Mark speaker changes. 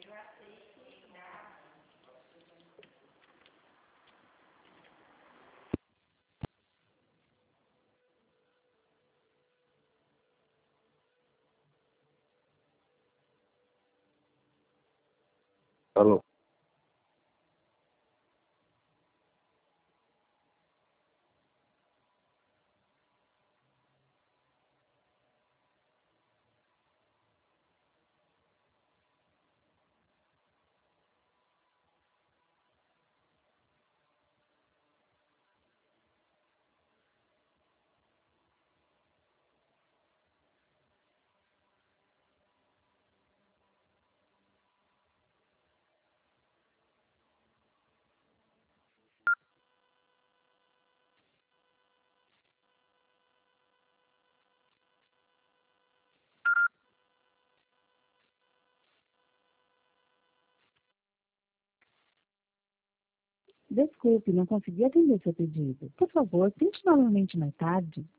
Speaker 1: Alô.
Speaker 2: Desculpe, não consegui atender seu pedido. Por favor, tente novamente mais tarde.